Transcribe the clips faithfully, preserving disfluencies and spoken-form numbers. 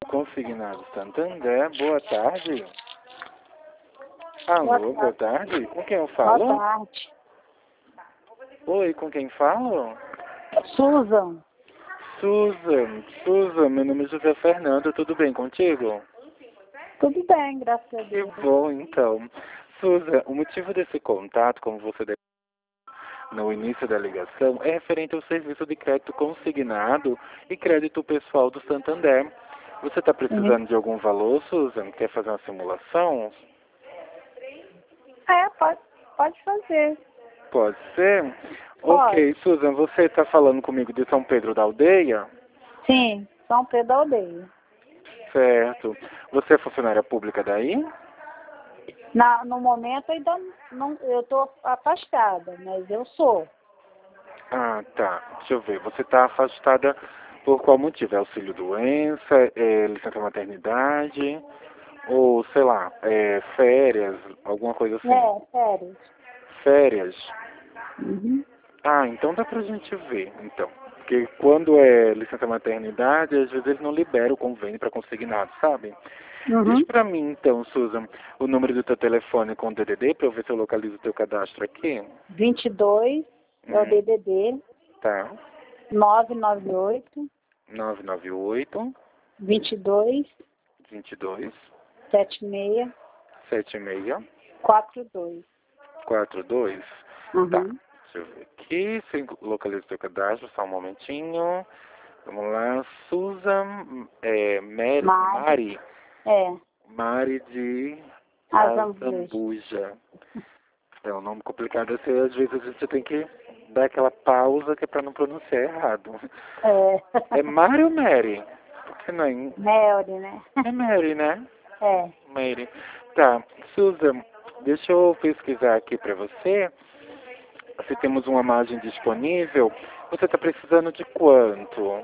Consignado Santander, boa tarde. Alô, boa tarde. Com quem eu falo? Boa tarde. Oi, com quem falo? Susan. Susan, Susan, meu nome é José Fernando, tudo bem contigo? Tudo bem, graças a Que Deus. bom, então. Susan, o motivo desse contato, como você deve no início da ligação, é referente ao serviço de crédito consignado e crédito pessoal do Santander. Você está precisando Uhum. de algum valor, Susan? Quer fazer uma simulação? É, pode, pode fazer. Pode ser? Pode. Ok, Susan, você está falando comigo de São Pedro da Aldeia? Sim, São Pedro da Aldeia. Certo. Você é funcionária pública daí? Na, no momento ainda não, eu estou afastada, mas eu sou. Ah, tá. Deixa eu ver. Você está afastada por qual motivo? É auxílio doença, é licença maternidade, ou sei lá, é férias, alguma coisa assim? É, sério. Férias? Uhum. Ah, então dá pra gente ver, então. Porque quando é licença maternidade, às vezes eles não liberam o convênio para consignado, sabe? Diz Uhum. pra mim, então, Susan, o número do teu telefone com o D D D para eu ver se eu localizo o teu cadastro aqui. vinte e dois é o Hum, D D D tá. nove nove oito, nove nove oito, vinte e dois, vinte e dois, setenta e seis, setenta e seis, quarenta e dois. quarenta e dois. Tá. Uhum. Deixa eu ver aqui, se eu localizo o teu cadastro, só um momentinho. Vamos lá, Susan, é, Mary, Mari, Mari, é, Mari de Azambuja. Azambuja. É um nome complicado assim, às vezes a gente tem que dar aquela pausa que é para não pronunciar errado. É. É Mari ou Mary? Porque não é, em- Melody, né? é Mary, né? É. Mary. Tá, Susan, deixa eu pesquisar aqui para você se temos uma margem disponível. Você está precisando de quanto?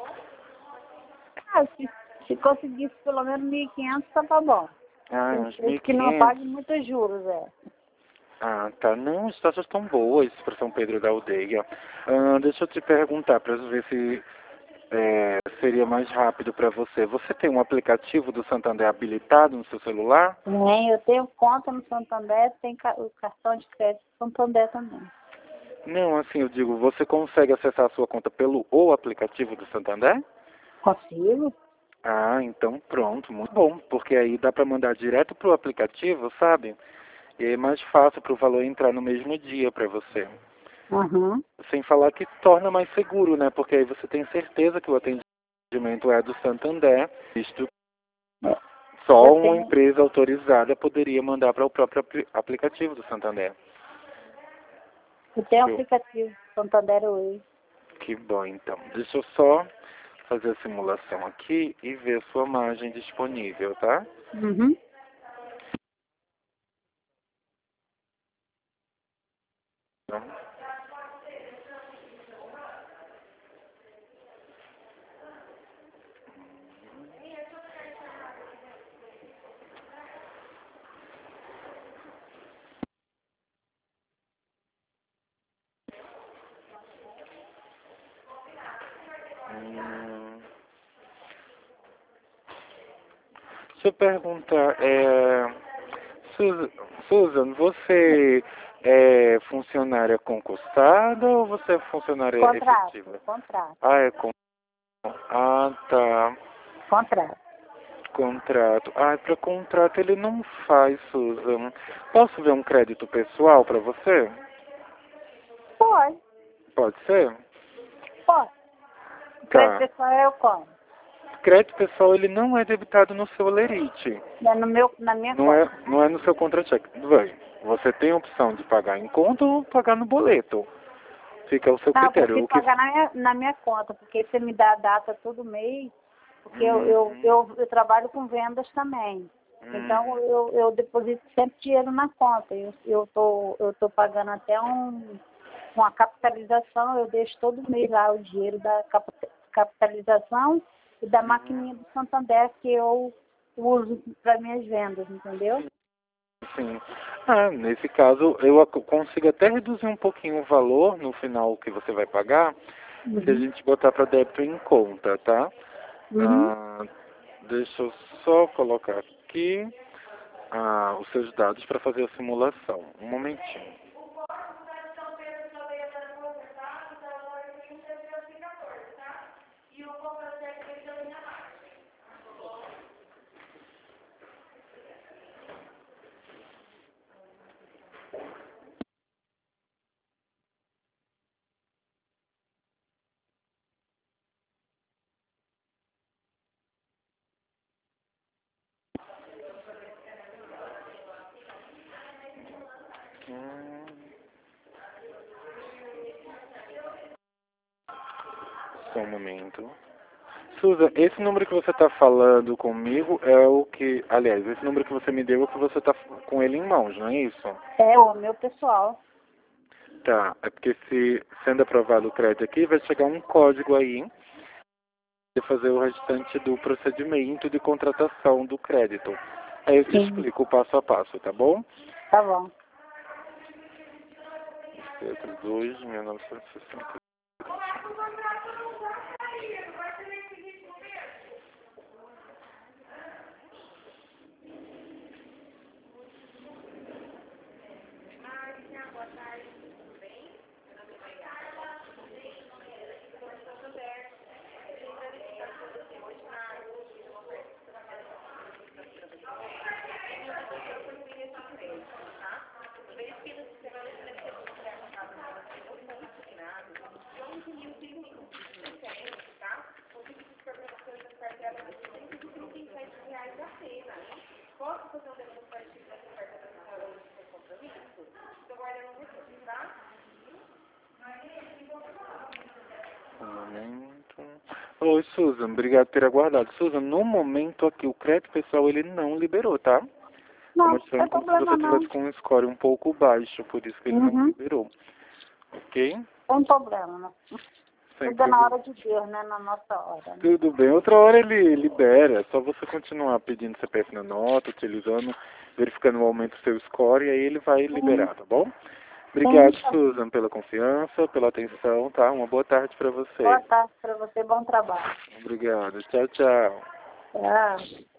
Ah, se, se conseguisse pelo menos mil e quinhentos, tava bom. Ah, Um uns mil e preço que não quinhentos. pague muitos juros, é. Ah, tá. Não, as taxas estão boas para São Pedro da Aldeia. Ah, deixa eu te perguntar para ver se é, seria mais rápido para você. Você tem um aplicativo do Santander habilitado no seu celular? Tem, eu tenho conta no Santander, tem ca- o cartão de crédito do Santander também. Não, assim eu digo, você consegue acessar a sua conta pelo o aplicativo do Santander? Consigo? Ah, então pronto, muito bom, porque aí dá para mandar direto pro aplicativo, sabe? E aí é mais fácil para o valor entrar no mesmo dia para você. Uhum. Sem falar que torna mais seguro, né? Porque aí você tem certeza que o atendimento é do Santander, visto É. só Eu uma tenho, empresa autorizada poderia mandar para o próprio apli- aplicativo do Santander. eu tenho Eu- aplicativo Santander Way. Que bom, então. Deixa eu só fazer a simulação aqui e ver a sua margem disponível, tá? Uhum. Então, hum, deixa eu perguntar, é, Susan, Susan, você é funcionária concursada ou você é funcionária Contrato, efetiva? contrato, Ah, é com... Ah, tá. contrato. Contrato. Ah, para contrato ele não faz, Susan. Posso ver um crédito pessoal para você? Pode, Pode ser? pode. O crédito Tá. pessoal eu como. Crédito pessoal ele não é debitado no seu Lerite. É no meu, na minha Não conta. é, não é no seu contra-cheque. Vai. Você tem a opção de pagar em conta ou pagar no boleto. Fica ao seu Não, eu critério. prefiro O que... pagar na minha, na minha conta, porque você me dá a data todo mês, porque eu, eu, Uhum. eu, eu trabalho com vendas também. Então Uhum. eu, eu deposito sempre dinheiro na conta. Eu eu tô, eu tô pagando até um, uma capitalização, eu deixo todo mês lá o dinheiro da cap- capitalização e da Uhum. maquininha do Santander que eu uso para minhas vendas, entendeu? Sim. Ah, nesse caso, eu ac- consigo até reduzir um pouquinho o valor no final que você vai pagar, se a Uhum. gente botar para débito em conta, tá? Uhum. Ah, Deixa eu só colocar aqui ah, os seus dados para fazer a simulação. Um momentinho. Hum. Só um momento. Susan, esse número que você está falando comigo é o que... Aliás, esse número que você me deu é o que você está com ele em mãos, não é isso? É o meu pessoal. Tá, é porque se sendo aprovado o crédito aqui, vai chegar um código aí de fazer o restante do procedimento de contratação do crédito. Aí eu te Sim. explico o passo a passo, tá bom? Tá bom. dois, mil novecentos e sessenta. Um momento. Oi, Susan, obrigado por ter aguardado. Susan, no momento aqui, o crédito pessoal ele não liberou, tá? Tá Não, não mostrando tem como se problema você não. tivesse com um score um pouco baixo, por isso que ele não Uhum. liberou. Ok? Tem problema, não. Sem Tudo é na problema. hora de Deus, né? Na nossa hora. Né? Tudo bem. Outra hora ele libera. É só você continuar pedindo C P F na nota, utilizando, verificando o aumento do seu score e aí ele vai liberar, tá bom? Obrigado, Sim. Susan, pela confiança, pela atenção, tá? Uma boa tarde para você. Boa tarde para você, bom trabalho. Obrigado. Tchau, tchau. Tchau.